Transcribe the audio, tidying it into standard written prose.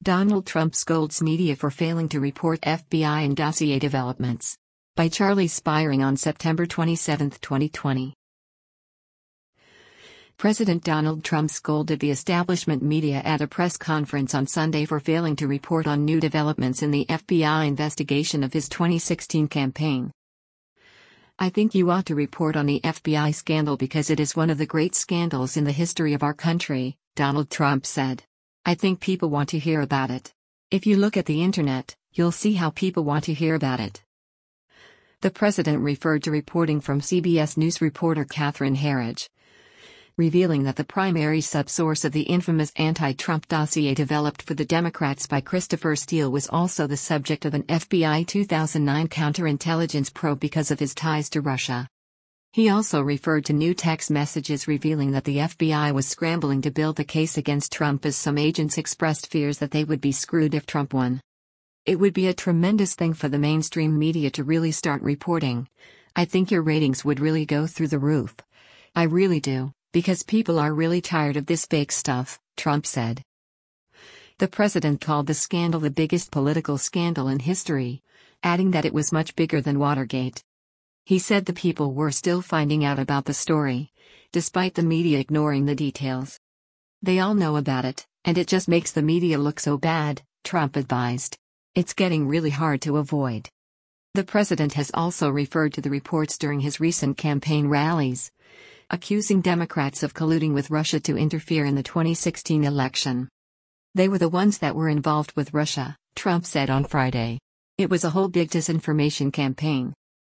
Donald Trump scolds media for failing to report FBI and dossier developments. By Charlie Spiering on September 27, 2020. President Donald Trump scolded the establishment media at a press conference on Sunday for failing to report on new developments in the FBI investigation of his 2016 campaign. "I think you ought to report on the FBI scandal because it is one of the great scandals in the history of our country," Donald Trump said. "I think people want to hear about it. If you look at the internet, you'll see how people want to hear about it." The president referred to reporting from CBS News reporter Catherine Herridge, revealing that the primary subsource of the infamous anti-Trump dossier developed for the Democrats by Christopher Steele was also the subject of an FBI 2009 counterintelligence probe because of his ties to Russia. He also referred to new text messages revealing that the FBI was scrambling to build the case against Trump as some agents expressed fears that they would be screwed if Trump won. "It would be a tremendous thing for the mainstream media to really start reporting. I think your ratings would really go through the roof. I really do, because people are really tired of this fake stuff," Trump said. The president called the scandal the biggest political scandal in history, adding that it was much bigger than Watergate. He said the people were still finding out about the story, despite the media ignoring the details. "They all know about it, and it just makes the media look so bad," Trump advised. "It's getting really hard to avoid." The president has also referred to the reports during his recent campaign rallies, accusing Democrats of colluding with Russia to interfere in the 2016 election. "They were the ones that were involved with Russia," Trump said on Friday. "It was a whole big disinformation campaign.